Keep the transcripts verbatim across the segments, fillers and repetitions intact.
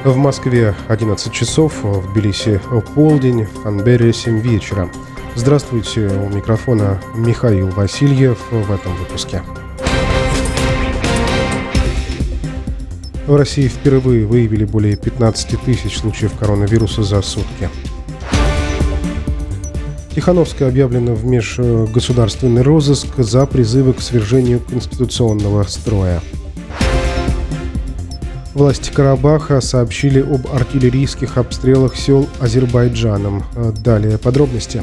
В Москве одиннадцать часов, в Тбилиси полдень, в Канберре семь вечера. Здравствуйте, у микрофона Михаил Васильев в этом выпуске. В России впервые выявили более пятнадцать тысяч случаев коронавируса за сутки. Тихановская объявлена в межгосударственный розыск за призывы к свержению конституционного строя. Власти Карабаха сообщили об артиллерийских обстрелах сел Азербайджаном. Далее подробности.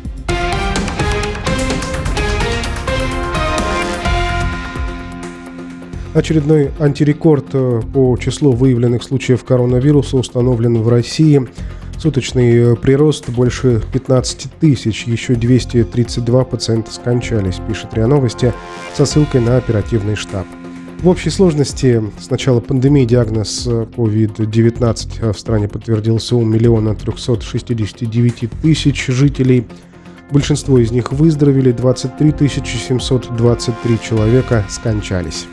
Очередной антирекорд по числу выявленных случаев коронавируса установлен в России. Суточный прирост больше пятнадцать тысяч, еще двести тридцать два пациента скончались, пишет РИА Новости со ссылкой на оперативный штаб. В общей сложности с начала пандемии диагноз ковид девятнадцать в стране подтвердился у миллиона трехсот шестидесяти девяти тысяч жителей. Большинство из них выздоровели, двадцать три тысячи семьсот двадцать три человека скончались.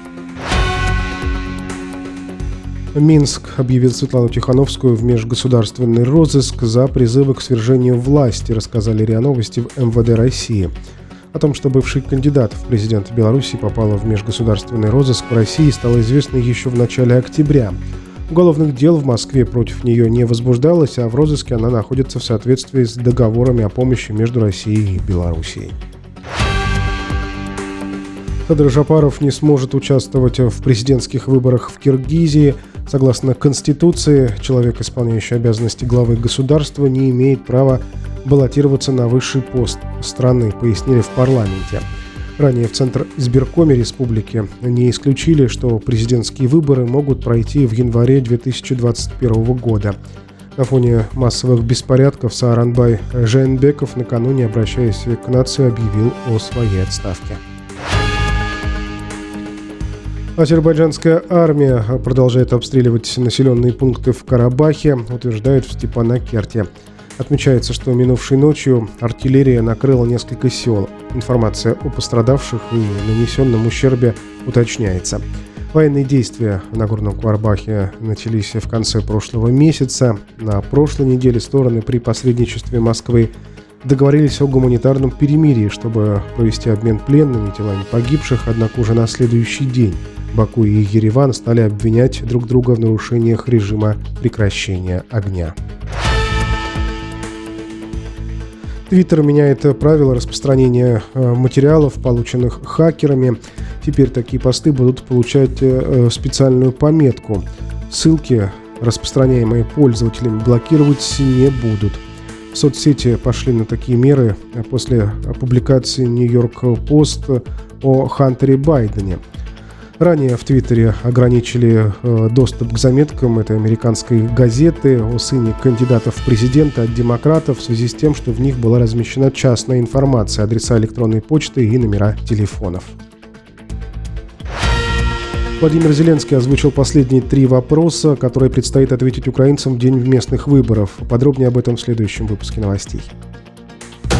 Минск объявил Светлану Тихановскую в межгосударственный розыск за призывы к свержению власти, рассказали РИА Новости в эм вэ дэ России. О том, что бывший кандидат в президенты Беларуси попала в межгосударственный розыск в России, стало известно еще в начале октября. Уголовных дел в Москве против нее не возбуждалось, а в розыске она находится в соответствии с договорами о помощи между Россией и Белоруссией. Садыр Жапаров не сможет участвовать в президентских выборах в Киргизии. Согласно Конституции, человек, исполняющий обязанности главы государства, не имеет права баллотироваться на высший пост страны, пояснили в парламенте. Ранее в Центризбиркоме республики не исключили, что президентские выборы могут пройти в январе две тысячи двадцать первого года. На фоне массовых беспорядков Сааранбай Жээнбеков накануне, обращаясь к нации, объявил о своей отставке. Азербайджанская армия продолжает обстреливать населенные пункты в Карабахе, утверждают в Степанакерте. Отмечается, что минувшей ночью артиллерия накрыла несколько сел. Информация о пострадавших и нанесенном ущербе уточняется. Военные действия в Нагорном Карабахе начались в конце прошлого месяца. На прошлой неделе стороны при посредничестве Москвы договорились о гуманитарном перемирии, чтобы провести обмен пленными, телами погибших, однако уже на следующий день Баку и Ереван стали обвинять друг друга в нарушениях режима прекращения огня. Твиттер меняет правила распространения материалов, полученных хакерами. Теперь такие посты будут получать специальную пометку. Ссылки, распространяемые пользователями, блокировать не будут. Соцсети пошли на такие меры после публикации Нью-Йорк Пост о Хантере Байдене. Ранее в Твиттере ограничили доступ к заметкам этой американской газеты о сыне кандидата в президенты от демократов в связи с тем, что в них была размещена частная информация, адреса электронной почты и номера телефонов. Владимир Зеленский озвучил последние три вопроса, которые предстоит ответить украинцам в день местных выборов. Подробнее об этом в следующем выпуске новостей.